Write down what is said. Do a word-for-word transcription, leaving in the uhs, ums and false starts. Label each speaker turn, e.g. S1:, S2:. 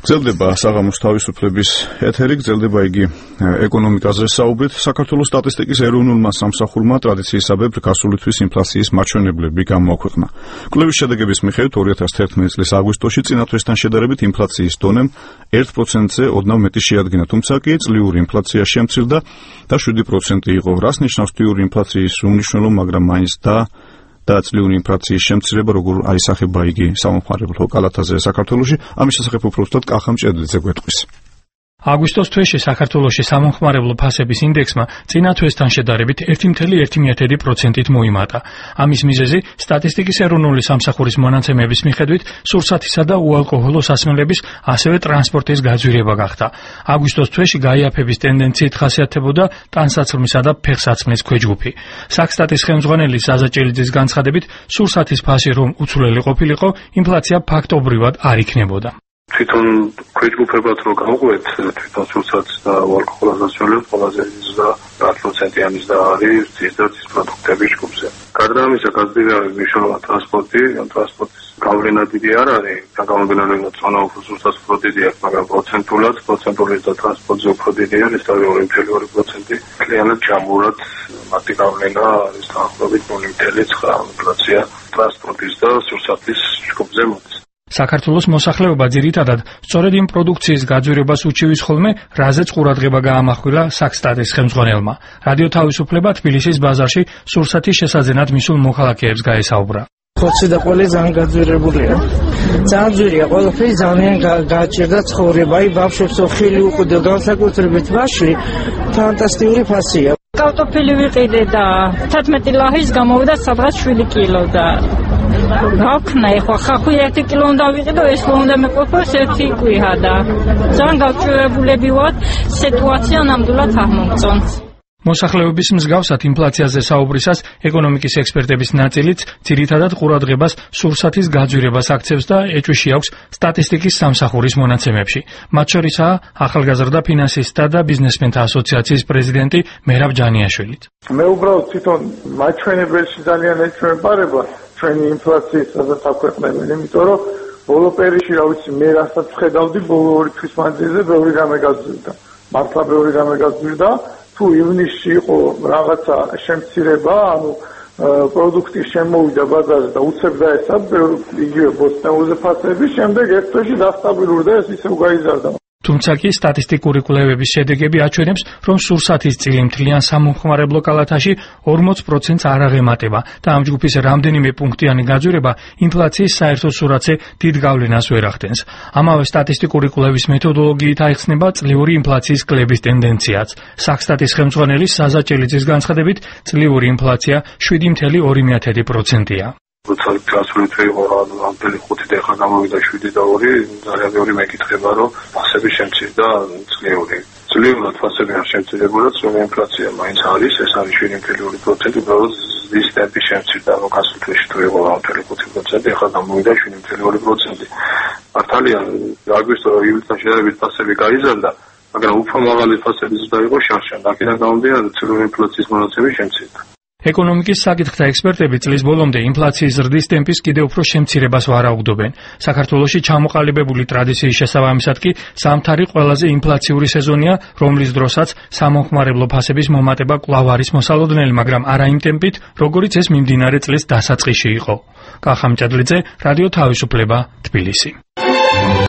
S1: გრძელდება საღამოს თავისუფლების ეთერი, გრძელდება იგი ეკონომიკაზე საუბრით. საქართველოს სტატისტიკის ეროვნულმა სამსახურმა ტრადიციისაბებ გასული თვის ინფლაციის მაჩვენებლები გამოაქვეყნა. კვლევის შედეგების მიხედვით ორი ათას თერთმეტი წლის აგვისტოში წინა თვესთან შედარებით ინფლაციის დონემ ერთ პროცენტზე ოდნავ მეტი შეადგინა, თუმცა კი წლიური ინფლაცია შემცირდა და შვიდი პროცენტი იყო. რას ნიშნავს წლიური ინფლაციის უმნიშვნელო, მაგრამ მაინც და და წლიური ინფლაციის შემცირება, როგორ აისახება იგი სამომხმარებლო კალათაზე საქართველოში, ამის შესახებ უფრო ზუსტად კახა მჭედლიძე გვეტყვის.
S2: აგვისტოს თვეში საქართველოში სამომხმარებლო ფასების ინდექსმა წინა თვესთან შედარებით ერთი კoma ერთი პროცენტით მოიმატა. ამის მიზეზი სტატისტიკის ეროვნული სამსახურის მონაცემების მიხედვით სურსათისა და უალკოჰოლო სასმელების, ასევე ტრანსპორტის გაძვირება გახდა. აგვისტოს თვეში გაიაფების ტენდენციით ხასიათდებოდა ტანსაცმლისა და ფეხსაცმლის ქვეჯგუფი. საქსტატის ხელმძღვანელი საზა ჭელიძის განცხადებით, სურსათის ფასი რომ უცვლელი ყოფილიყო, ინფლაცია ფაქტობრივად არ იქნებოდა.
S3: თვითონ ქვეჯგუფებად რო გავყვეთ, თვითონ სურსათს და უალკოჰოლოს სასმელებს ყველაზე ზრდა ათ პროცენტიანი ზრდა არის ძის და ძის პროდუქტების ჯგუფზე. გარდა ამისა, გაზრდილი არის მნიშვნელოვანი ტრანსპორტი, ტრანსპორტის გავლენა დიდი არ არის, გამომდინარე წონა უფრო სურსათს უფრო დიდი აქვს, მაგრამ პროცენტულად, პროცენტული და ტრანსპორტზე უფრო დიდი არის, და ორი კoma ორი პროცენტი. კლიანად ჯამურად მათი გავლენა არის დაახლოებით ნული კoma ცხრა ინფლაცია ტრანსპორტის და სურსათის ჯგუფზე მოდის.
S2: საქართველოს მოსახლეობა ძირითადად სწორედ იმ პროდუქციის გაძვირებას უჩივის ხოლმე, რაზეც ყურადღება გაამახვილა საქსტატის ხელმძღვანელმა. რადიო თავისუფლება თბილისის ბაზარში სურსათის შესაძენად მისულ მოქალაქეებს გაესაუბრა.
S4: ხოცი და ყველი ძალიან გაძვირებულია. ძალიან ძვირია, ყველაფერი ძალიან გააჭირდა ცხოვრება. აი ბავშვებს ხილი უყუდე, განსაკუთრებით ვაშლი, ფანტასტიკური ფასია.
S5: კარტოფილი ვიყიდე და თერთმეტი ლარის გამოვიდა სადღაც შვიდი კილო და გავქნა ეხლა ხახი ერთი კილო უნდა ვიყიდო, ეს რომ უნდა მეყოფოს ერთი კვირა და ძალიან გავჭირებულები ვართ, სიტუაცია ნამდვილად არ მომწონს.
S2: მოსახლეობის მსგავსად ინფლაციაზე საუბრისას ეკონომიკის ექსპერტების ნაწილიც ძირითადად ყურადღებას სურსათის გაძვირებას აქცევს და ეჭვში აქვს სტატისტიკის სამსახურის მონაცემებში. მათ შორისაა ახალგაზრდა ფინანსისტთა და ბიზნესმენთა ასოციაციის პრეზიდენტი მერაბ ჯანიაშვილიც.
S6: მე უბრალოდ თვითონ მაჩვენებელში ძალიან ეჩვენებარება ჩვენი ინფლაციის სადაც აქვეყნებენ, იმიტომ რომ ბოლო პერიოდში, რა ვიცი, მე რასაც ვხედავდი, ბოლო ორი თვის მანძილზე ბევრი რამე გაძვირდა. მართლა ბევრი რამე გაძვირდა. თუ ივნისში იყო რაღაცა შემცირება, ანუ პროდუქტი შემოვიდა ბაზარზე და უცებდა ესა იგივე ბოსტნეულზე ფასები, შემდეგ ერთ თვეში დასტაბილურდა, ეს ისევ გაიზარდა.
S2: თუმცა კი სტატისტიკური კვლევების შედეგები აჩვენებს, რომ სურსათის წილი მთლიან სამომხმარებლო კალათაში ორმოც პროცენტს არ აღემატება და ამ ჯგუფის რამდენიმე პუნქტიანი გაძვირება ინფლაციის საერთო სურათზე დიდ გავლენას ვერ ახდენს. ამავე სტატისტიკური კვლევის მეთოდოლოგიით აიხსნება წლიური ინფლაციის კლების ტენდენციაც. საქსტატის ხელმძღვანელი საზა ჭელიძის განცხადებით, წლიური ინფლაცია შვიდი კoma ორი პროცენტია.
S3: როცა გასული თვე იყო ამდენი ხუთი და ახლა გამოვიდა შვიდი და ორი, ძალიან ბევრი მეკითხება, რომ ფასები შემცირდა წლიური. წლიურად ფასები არ შემცირებულა, წლიური ინფლაცია მაინც არის, ეს არის შვიდი კoma ორი პროცენტი, უბრალოდ ზის ტემპი შემცირდა, რომ გასულ თვეში თუ იყო ამდენი ხუთი პროცენტი, ახლა გამოვიდა შვიდი კoma ორი პროცენტი. მართალია, აგვისტო ივლისთან შედარებით ფასები გაიზარდა, მაგრამ უფრო მაღალი ფასები ზრდა იყო შარშან. აქედან გამომდინარე, წლიური ინფლაციის მონაცემები შემცირდა.
S2: ეკონომიკის საკითხთა ექსპერტები წლის ბოლომდე ინფლაციის ზრდის ტემპის კიდევ უფრო შემცირებას ვარაუდობენ. საქართველოში ჩამოყალიბებული ტრადიციის შესაბამისად კი ზამთარი ყველაზე ინფლაციური სეზონია, რომლის დროსაც სამომხმარებლო ფასების მომატება კვლავ არის მოსალოდნელი, მაგრამ არა იმ ტემპით, როგორიც ეს მიმდინარე წლის დასაწყისში იყო. კახა მჭედლიძე, რადიო თავისუფლება, თბილისი.